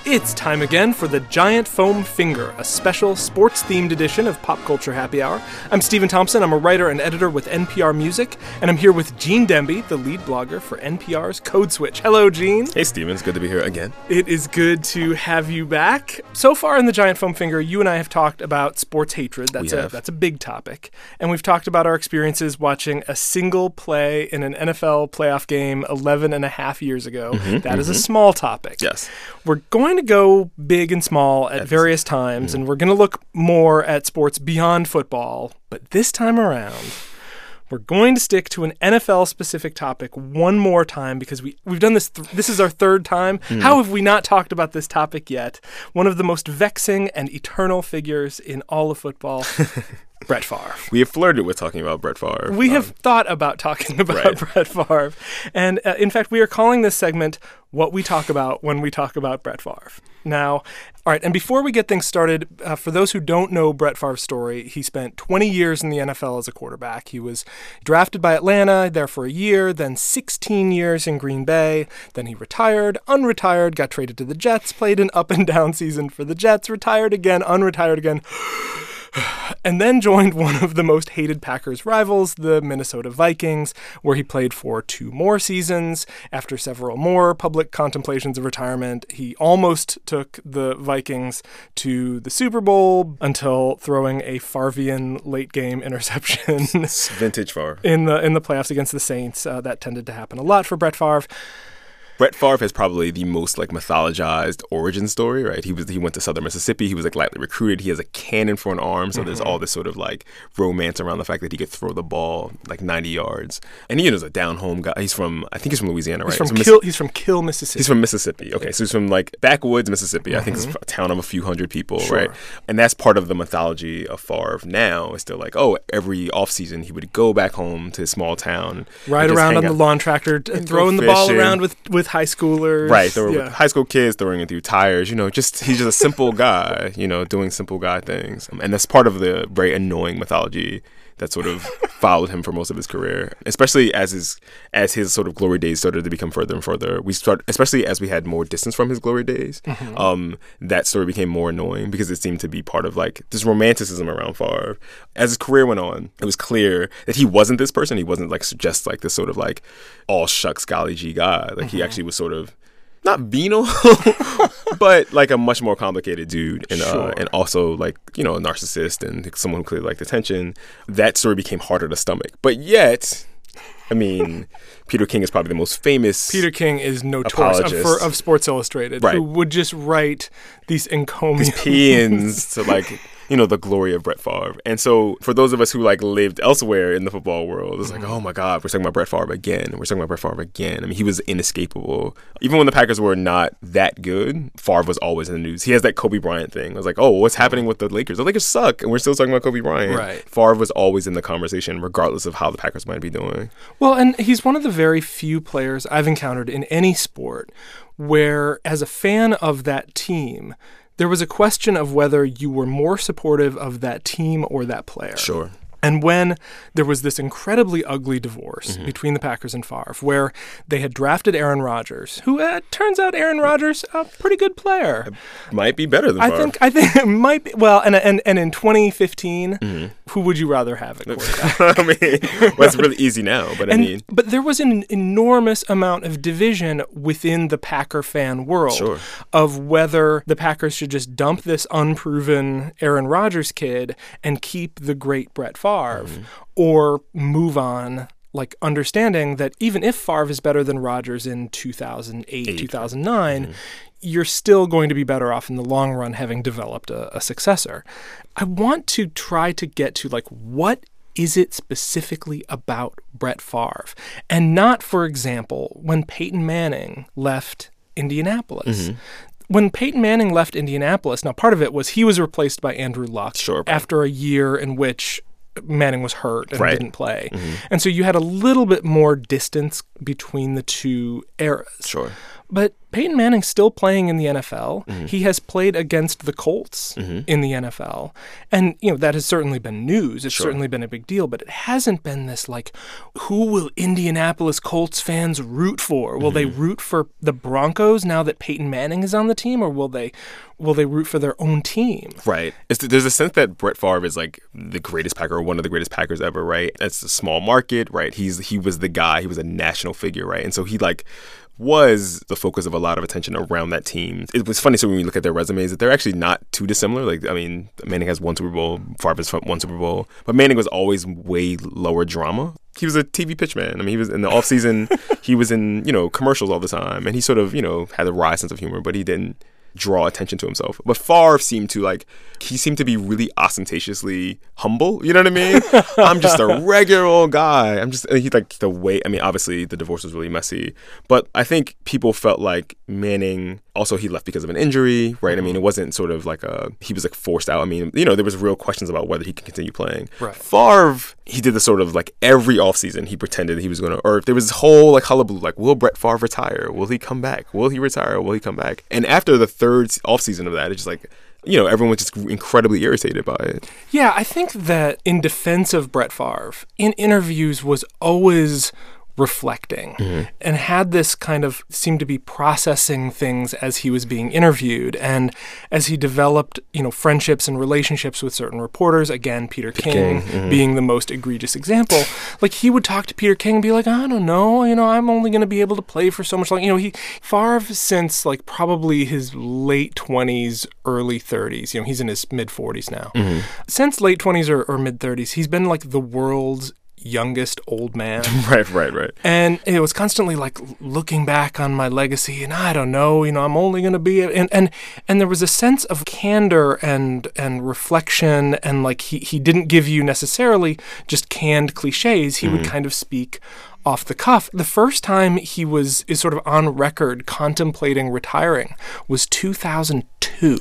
It's time again for the Giant Foam Finger, a special sports-themed edition of Pop Culture Happy Hour. I'm Stephen Thompson. I'm a writer and editor with NPR Music, and I'm here with Gene Demby, the lead blogger for NPR's Code Switch. Hello, Gene. Hey, Stephen. It's good to be here again. It is good to have you back. So far in the Giant Foam Finger, you and I have talked about sports hatred. That's a big topic. And we've talked about our experiences watching a single play in an NFL playoff game 11 and a half years ago. That is a small topic. Yes. We're going to go big and small at various times, and we're going to look more at sports beyond football. But this time around, we're going to stick to an NFL-specific topic one more time because we've done this. This is our third time. How have we not talked about this topic yet? One of the most vexing and eternal figures in all of football, Brett Favre. We have flirted with talking about Brett Favre. We have thought about talking about Brett Favre. And in fact, we are calling this segment What We Talk About When We Talk About Brett Favre. Now, all right, and before we get things started, for those who don't know Brett Favre's story, he spent 20 years in the NFL as a quarterback. He was drafted by Atlanta, there for a year, then 16 years in Green Bay. Then he retired, unretired, got traded to the Jets, played an up-and-down season for the Jets, retired again, unretired again, and then joined one of the most hated Packers rivals, the Minnesota Vikings, where he played for 2 more seasons. After several more public contemplations of retirement, he almost took the Vikings to the Super Bowl until throwing a Favrean late-game interception. Vintage Favre. In the playoffs against the Saints. That tended to happen a lot for Brett Favre. Brett Favre has probably the most mythologized origin story, right? He went to Southern Mississippi. He was lightly recruited. He has a cannon for an arm, so there's all this sort of romance around the fact that he could throw the ball 90 yards. And he is a down-home guy. I think he's from Louisiana, right? He's from Kill, Mississippi. He's from Mississippi. Okay, so he's from backwoods Mississippi. I think it's a town of a few hundred people, sure. Right? And that's part of the mythology of Favre now. It's still every offseason he would go back home to his small town, ride around on the lawn tractor, throwing the ball around with high schoolers. Right, there were high school kids throwing it through tires. He's just a simple guy, doing simple guy things. And that's part of the very annoying mythology that sort of followed him for most of his career, especially as his sort of glory days started to become further and further. Especially as we had more distance from his glory days, that story became more annoying because it seemed to be part of this romanticism around Favre. As his career went on, it was clear that he wasn't this person. He wasn't just this sort of all shucks golly gee guy. He actually was sort of not venal, but a much more complicated dude, and sure. And also a narcissist and someone who clearly liked attention. That story became harder to stomach, but yet, Peter King is probably the most famous. Peter King is notorious of Sports Illustrated, right, who would just write these encomiums, paeans to the glory of Brett Favre. And so for those of us who lived elsewhere in the football world, it's oh my God, we're talking about Brett Favre again. We're talking about Brett Favre again. He was inescapable. Even when the Packers were not that good, Favre was always in the news. He has that Kobe Bryant thing. It was what's happening with the Lakers? The Lakers suck, and we're still talking about Kobe Bryant. Right. Favre was always in the conversation, regardless of how the Packers might be doing. Well, and he's one of the very few players I've encountered in any sport where, as a fan of that team, there was a question of whether you were more supportive of that team or that player. Sure. And when there was this incredibly ugly divorce between the Packers and Favre, where they had drafted Aaron Rodgers, who turns out Aaron Rodgers, a pretty good player. Might be better than Favre. I think it might be. Well, and in 2015, who would you rather have at quarterback? It's really easy now, but But there was an enormous amount of division within the Packer fan world, sure, of whether the Packers should just dump this unproven Aaron Rodgers kid and keep the great Brett Favre, or move on, understanding that even if Favre is better than Rodgers in 2008, 2009, you're still going to be better off in the long run having developed a successor. I want to try to get to, what is it specifically about Brett Favre? And not, for example, when Peyton Manning left Indianapolis. When Peyton Manning left Indianapolis, now part of it was he was replaced by Andrew Luck after a year in which Manning was hurt and didn't play. And so you had a little bit more distance between the two eras. Sure. But Peyton Manning's still playing in the NFL. He has played against the Colts in the NFL. And, that has certainly been news. It's certainly been a big deal, but it hasn't been this, who will Indianapolis Colts fans root for? Will they root for the Broncos now that Peyton Manning is on the team, or will they root for their own team? Right. There's a sense that Brett Favre is the greatest Packer, or one of the greatest Packers ever, right? It's a small market, right? He was the guy. He was a national figure, right? And so he was the focus of a lot of attention around that team. It was funny, so when you look at their resumes, that they're actually not too dissimilar. Manning has 1 Super Bowl, Favre has 1 Super Bowl, but Manning was always way lower drama. He was a TV pitchman. He was in the offseason, he was in, commercials all the time, and he sort of, had a wry sense of humor, but he didn't draw attention to himself. But Favre seemed to be really ostentatiously humble. You know what I mean? I'm just a regular old guy. The way, obviously the divorce was really messy, but I think people felt like Manning, also he left because of an injury, right? It wasn't sort of he was forced out. There was real questions about whether he could continue playing. Right. Favre, he did the sort of every offseason he pretended he was going to, or there was this whole hullabaloo, will Brett Favre retire? Will he come back? Will he retire? Will he come back? And after the third offseason of that, it's just everyone was just incredibly irritated by it. Yeah, I think that in defense of Brett Favre, in interviews was always reflecting and had this kind of seemed to be processing things as he was being interviewed, and as he developed friendships and relationships with certain reporters, again Peter King being the most egregious example. He would talk to Peter King and be like, I don't know, I'm only going to be able to play for so much longer. Favre, since probably his late 20s, early 30s, he's in his mid 40s now, since late 20s or mid 30s, he's been the world's youngest old man. Right. And it was constantly looking back on my legacy, and I don't know, I'm only going to be, and there was a sense of candor and reflection, and he didn't give you necessarily just canned cliches. He would kind of speak off the cuff. The first time he is sort of on record contemplating retiring was 2002.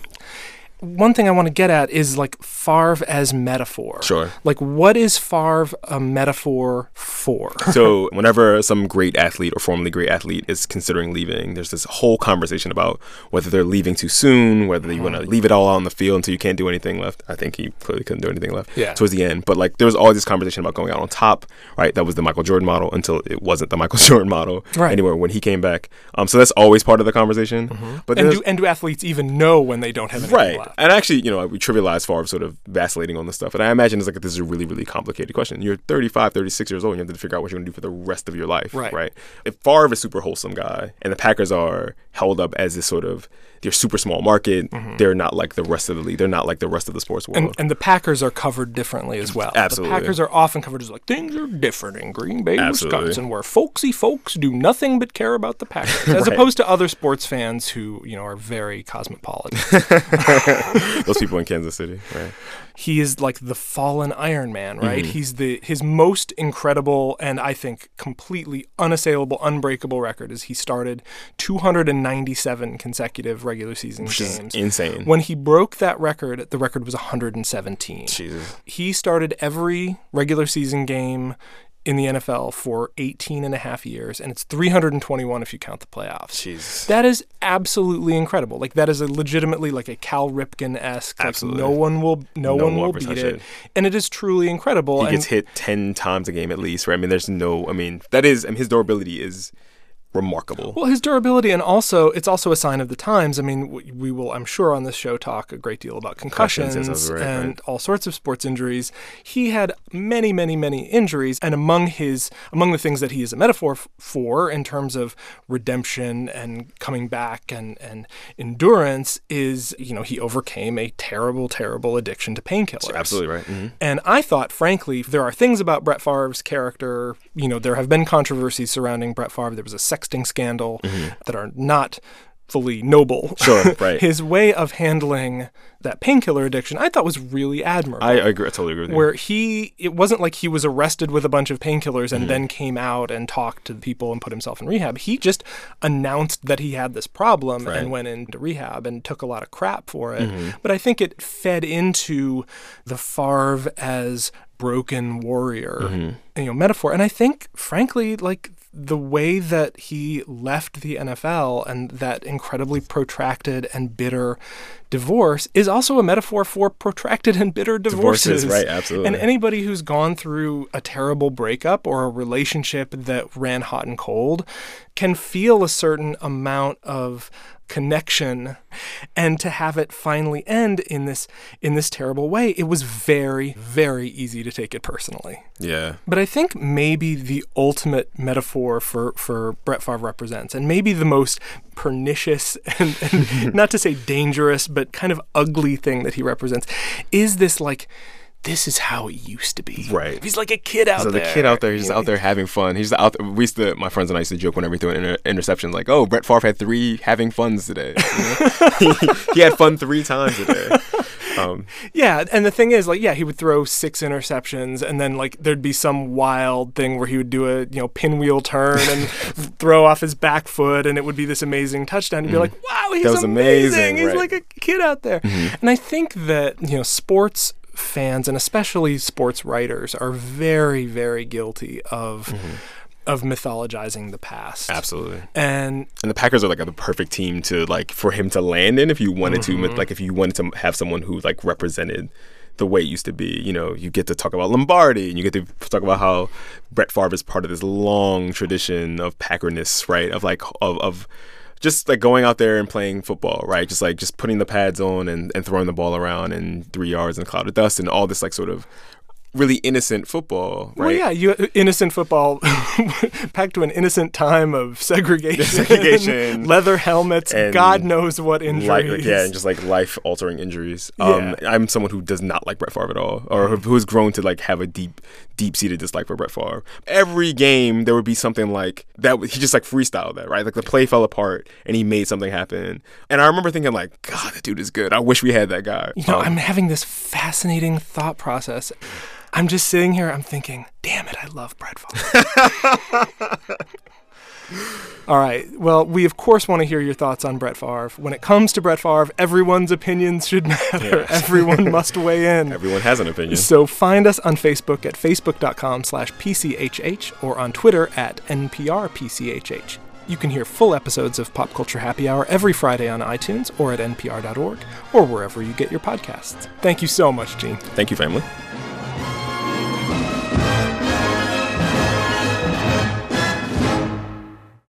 One thing I want to get at is Favre as metaphor. Sure. What is Favre a metaphor for? So whenever some great athlete or formerly great athlete is considering leaving, there's this whole conversation about whether they're leaving too soon, whether you want to leave it all out on the field until you can't do anything left. I think he clearly couldn't do anything left towards the end. But there was always this conversation about going out on top, right? That was the Michael Jordan model until it wasn't the Michael Jordan model anywhere when he came back. So that's always part of the conversation. But do athletes even know when they don't have anything left? And actually, we trivialize Favre sort of vacillating on this stuff. And I imagine this is a really, really complicated question. You're 35, 36 years old, and you have to figure out what you're going to do for the rest of your life, right? If Favre is a super wholesome guy, and the Packers are held up as this sort of, they're super small market, they're not like the rest of the league. They're not like the rest of the sports world. And the Packers are covered differently as well. Absolutely. The Packers are often covered as things are different in Green Bay, Wisconsin, where folksy folks do nothing but care about the Packers, as opposed to other sports fans who, are very cosmopolitan. Those people in Kansas City, right? He is the fallen Iron Man, right? He's his most incredible and I think completely unassailable, unbreakable record is he started 297 consecutive regular season games. Is insane. When he broke that record, the record was 117. Jesus. He started every regular season game in the NFL for 18 and a half years, and it's 321 if you count the playoffs. Jesus. That is absolutely incredible. That is legitimately a Cal Ripken-esque. Absolutely. No one will beat it. And it is truly incredible. He gets hit 10 times a game at least, right? His durability is remarkable. Well, his durability, and it's also a sign of the times. We will, I'm sure, on this show talk a great deal about concussions and all sorts of sports injuries. He had many, many, many injuries, and among the things that he is a metaphor for in terms of redemption and coming back and endurance is, he overcame a terrible, terrible addiction to painkillers. Absolutely right. Mm-hmm. And I thought, frankly, there are things about Brett Favre's character. There have been controversies surrounding Brett Favre. There was a sexting scandal that are not fully noble. Sure, right. His way of handling that painkiller addiction, I thought was really admirable. I agree. I totally agree with you. Where it wasn't like he was arrested with a bunch of painkillers and then came out and talked to people and put himself in rehab. He just announced that he had this problem and went into rehab and took a lot of crap for it. But I think it fed into the Favre as broken warrior, metaphor. And I think, frankly, the way that he left the NFL and that incredibly protracted and bitter divorce is also a metaphor for protracted and bitter divorces. Right, absolutely. And anybody who's gone through a terrible breakup or a relationship that ran hot and cold can feel a certain amount of connection, and to have it finally end in this terrible way, it was very, very easy to take it personally. Yeah. But I think maybe the ultimate metaphor for Brett Favre represents, and maybe the most pernicious and not to say dangerous, but kind of ugly thing that he represents, is this like, this is how it used to be. Right. He's like a kid out there. The kid out there, he's just out there having fun. He's out there. My friends and I used to joke whenever we threw an interception, like, oh, Brett Favre had 3 having funs today. He had fun 3 times today. Yeah, and the thing is, like, he would throw 6 interceptions, and then like there'd be some wild thing where he would do a pinwheel turn and throw off his back foot, and it would be this amazing touchdown. You'd be like, wow, he's amazing. He's like a kid out there. And I think that sports fans and especially sports writers are very, very guilty of mythologizing the past. Absolutely. And the Packers are like the perfect team to like for him to land in if you wanted to, like if you wanted to have someone who like represented the way it used to be. You get to talk about Lombardi, and you get to talk about how Brett Favre is part of this long tradition of Packerness, right? Of just like going out there and playing football, right? Just putting the pads on and throwing the ball around in 3 yards in a cloud of dust, and all this like sort of really innocent football, right? Well, yeah, innocent football packed to an innocent time of segregation, leather helmets, and God knows what injuries. And just like life-altering injuries. I'm someone who does not like Brett Favre at all, or who has grown to like have a deep-seated dislike for Brett Favre. Every game, there would be something like that. He just like freestyled that, right? Like the play fell apart, and he made something happen. And I remember thinking like, God, that dude is good. I wish we had that guy. I'm having this fascinating thought process. I'm just sitting here, I'm thinking, damn it, I love Brett Favre. All right. Well, we of course want to hear your thoughts on Brett Favre. When it comes to Brett Favre, everyone's opinions should matter. Yeah. Everyone must weigh in. Everyone has an opinion. So find us on Facebook at facebook.com/PCHH or on Twitter at NPRPCHH. You can hear full episodes of Pop Culture Happy Hour every Friday on iTunes or at npr.org or wherever you get your podcasts. Thank you so much, Gene. Thank you, family.